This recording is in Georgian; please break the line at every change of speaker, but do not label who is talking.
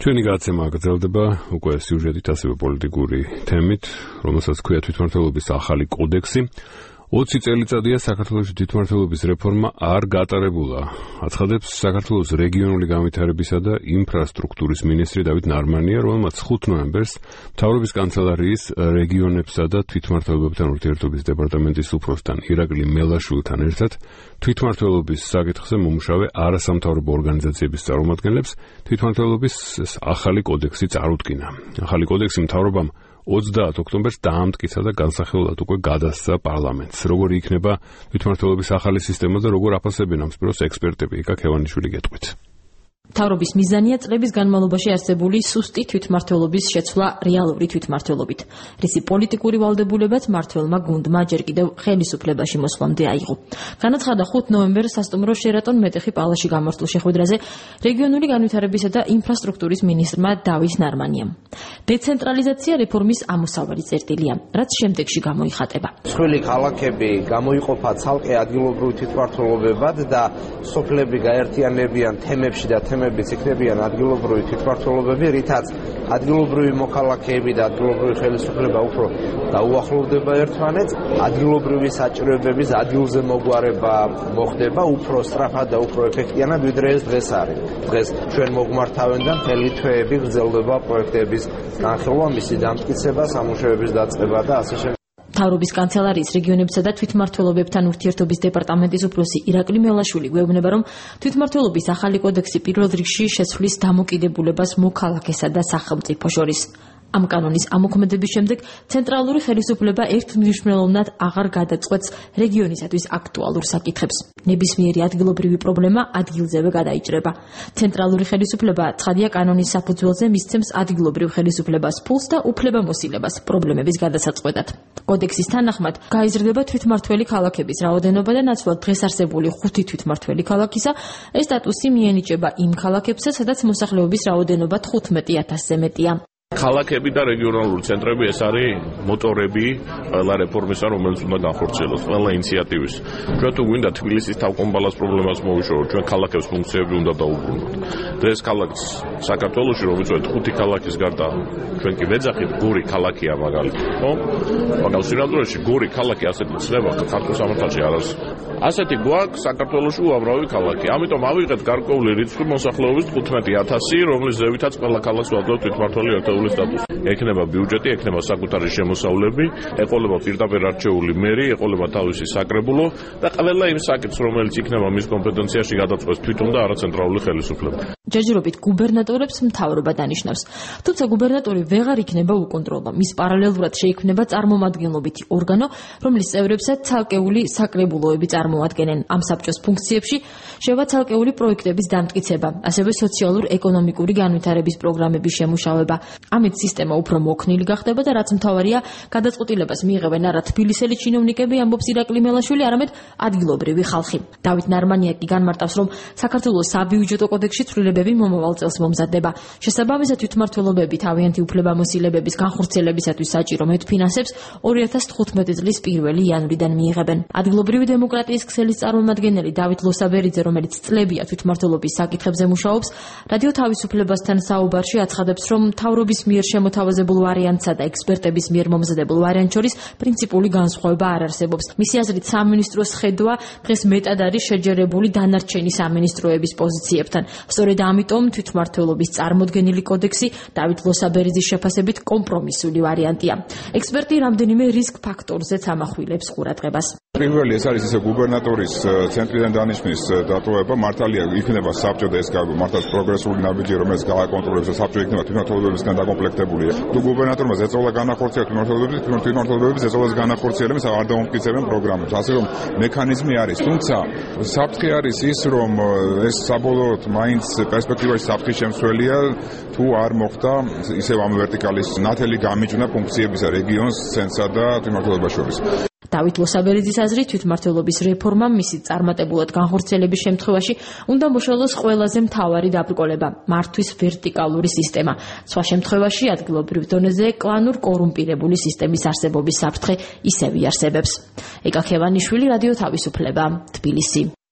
ჩვენი გადაცემა გრძელდება უკვე სიუჟეტით, ასევე პოლიტიკური თემით, რომელსაც ქვია თვითმმართველობის ახალი კოდექსი. 20 წელიწადია საქართველოს თვითმმართველობის რეფორმა არ გატარებულა. აცხადებს საქართველოს რეგიონული განვითარებისა და ინფრასტრუქტურის მინისტრი დავით ნარმანია, რომელმაც 5 ნოემბერს მთავრობის კანცელარიის რეგიონებსა და თვითმმართველობებთან ურთიერთობის დეპარტამენტის უფროსთან ირაკლი მელაშვილთან ერთად თვითმმართველობის საკითხზე მომუშავე არასამთავრობო ორგანიზაციების წარმომადგენლებს თვითმმართველობის ახალი კოდექსი წარუდგინა. ახალი კოდექსი მთავრობამ 30 ოქტომბერს დაამტკიცა და განსახილველად უკვე გადასცა პარლამენტს. როგორი იქნება თვითმმართველობის ახალი სისტემა და როგორ აფასებენ ამ სფეროს ექსპერტები, იკა ქევანიშვილი გეტყვით.
მთავრობის მიზანია წლების განმავლობაში არსებული სუსტი თვითმმართველობის შეცვლა რეალური თვითმმართველობით, რისი პოლიტიკური ვალდებულებაც მმართველმა გუნდმა ჯერ კიდევ ხელისუფლებაში მოსვლამდე აიღო. განაცხადა 5 ნოემბერს სასტუმრო შერატონ მეტეხი პალაში გამართულ შეხვედრაზე რეგიონული განვითარებისა და ინფრასტრუქტურის მინისტრმა დავით ნარმანიამ. დეცენტრალიზაცია რეფორმის ამოსავალი წერტილია, რაც შემდეგში გამოიხატება.
მსხვილი ქალაქები გამოიყოფა ცალკე ადგილობრივ თვითმმართველობებად და სოფლები გაერთიანებიან თემებში და თემებიც იქნებიან ადგილობრივი თვითმმართველობები, რითაც ადგილობრივი მოქალაქეები და ადგილობრივი ხელისუფლება უფრო დაუახლოვდება ერთმანეთს, ადგილობრივი საჭიროებების ადგილზე მოგვარება მოხდება უფრო სწრაფად და უფრო ეფექტიანად, ვიდრე ეს დღეს არის. დღეს ჩვენ მოგმართავენდან მთელი თვეები გრძელდება პროექტების განხილვა, მისი დამტკიცება, სამუშაოების დაწყება და ასე შემდეგ.
მთავრობის კანცელარიის რეგიონებსა და თვითმმართველობებთან ურთიერთობის დეპარტამენტის უფროსი ირაკლი მელაშვილი გვეუბნება, რომ თვითმმართველობის ახალი კოდექსი პირველ რიგში შეცვლის დამოკიდებულებას მოქალაქესა და სახელმწიფო შორის. ამ კანონის ამოქმედების შემდეგ ცენტრალური ხელისუფლება ერთმნიშვნელოვნად აღარ გადაწყვეტს რეგიონისათვის აქტუალურ საკითხებს. ნებისმიერი ადგილობრივი პრობლემა ადგილზევე გადაიჭრება. ცენტრალური ხელისუფლება ცხადია კანონის საფუძველზე მისცემს ადგილობრივ ხელისუფლებას ფულს და უფლებამოსილებას პრობლემების გადასაწყვეტად. კოდექსის თანახმად გაიზრდება თვითმმართველი ქალაქების რაოდენობა და ნაცვლად დღეს არსებული 5 თვითმმართველი ქალაქისა ეს სტატუსი მიენიჭება იმ ქალაქებსა, სადაც მოსახლეობის რაოდენობა 15,000-ზე მეტია.
ქალაქები და რეგიონალური ცენტრები ეს არის მოტორები ყველა რეფორმისა, რომელიც უნდა განხორციელოს, ყველა ინიციატივის. ჩვენ თუ გვინდა თბილისის თავკომბალას პრობლემას მოვიშოროთ, ჩვენ ქალაქებს ფუნქციები უნდა დაუბრუნოთ. დღეს ქალაქს საქართველოში, რომ ვიწვევთ 5 ქალაქის გარდა, ჩვენ კი ვეძახით გორი ქალაქია მაგალითად, ხო? მაგრამ სინამდვილეში გორი ქალაქი ასეთი ცნება ქართულ სამართალში არ არის. ასეთი გვაქვს საქართველოში უამრავი ქალაქი. ამიტომ ავიღეთ გარკვეული რიცხვი მოსახლეობის 15,000, რომლის ზევითაც ყველა ქალაქს ვაძლევთ თვითმმართველი ერთეული სტატუსი. ექნება ბიუჯეტი, ექნება საკუთარი შემოსავლები, ეყოლება პირდაპირ არჩეული მერი, ეყოლება თავისი საკრებულო და ყველა იმ საკითხს, რომელიც იქნება მის კომპეტენციაში გადაწყვეტს თვითონ და არა ცენტრალური ხელისუფლება.
ჯერჯერობით გუბერნატორებს მთავრობა დანიშნავს. თუმცა გუბერნატორი ვეღარ იქნება უკონტროლო. მის პარალელურად შეიქმნება წარმომადგენლობითი ორგანო, რომლის წევრებსაც ცალკეული საკრებულოები წარმოადგენენ. ამ საბჭოს ფუნქციებში შევა ცალკეული პროექტების დამტკიცება, ასევე სოციალურ-ეკონომიკური განვითარების პროგრამების შემუშავება. ამით სისტემა უფრო მოქნილი გახდება და რაც მთავარია, გადაწყვეტილებას მიიღებენ არა თბილისელი ჩინოვნიკები, ამბობს ირაკლი მელაშვილი, არამედ ადგილობრივი ხალხი. დავით ნარმანია კი განმარტავს, რომ საქართველოს საბიუჯეტო კოდექსში ცვლილებები მომავალ წელს მომზადდება. შესაბამისად, თვითმმართველობები თავიანთი უფლებამოსილებების განხორციელებისათვის საჭირო მეტფინანსებს 2015 წლის 1 იანვრიდან მიიღებენ. ადგილობრივი დემოკრატიის ქსელის წარმომადგენელი დავით ლოსაბერიძე, რომელიც წლებია თვითმმართველობის საკითხებზე მუშაობს, რადიო თავისუფლებასთან საუბარში აცხადებს, რომ მთავრობის მიერ შემოთავაზებულ ვარიანტსა და ექსპერტების მიერ მომზადებულ ვარიანტ შორის პრინციპული განსხვავება არ არსებობს. მისი აზრით, სამინისტროს ხედვა დღეს მეტად არის შეჯერებული დანარჩენი სამინისტროების პოზიციებთან. სწორედ ამიტომ თვითმმართველობის წარმოდგენილი კოდექსი დავით ლოსაბერიძის შეფასებით კომპრომისული ვარიანტია. ექსპერტი რამდენიმე რისკ ფაქტორზეც ამახვილებს ყურადღებას.
პირველი ეს არის ისე გუბერნატორის ცენტრიდან დანიშნვის დატოვება, მართალია იქნება საბჭო და ეს მართლაც პროგრესული ნაბიჯი, რომელიც გააკონტროლებს და საბჭო იქნება თვითმმართველობებისგან დაკომპლექტებული. თუ გუბერნატორმა ზეწოლა განახორციელა თვითმმართველობების ზეწოლას განახორციელებს არ დაუმტკიცებენ პროგრამებს. ასე რომ მექანიზმი არის, თუმცა საფრთხე არის ის, რომ ეს საბოლოოდ მაინც პერსპექტივაში საფრთხის შემცველია, თუ არ მოხდა ისევ ამ ვერტიკალის ნათელი გამიჯვნა ფუნქციებისა რეგიონს, ცენტრსა და თვითმმართველობას შორის.
დავით ლოსაბერიძის აზრით, თვითმმართველობის რეფორმამ მისი წარმატებულად განხორციელების შემთხვევაში უნდა მოშალოს ყველაზე მთავარი დაბრკოლება, მართვის ვერტიკალური სისტემა. სხვა შემთხვევაში ადგილობრივ დონეზე კლანურ კორუმპირებული სისტემის არსებობის საფრთხე ისევ იარსებებს. ეკა ქევანიშვილი, რადიო თავისუფლება, თბილისი.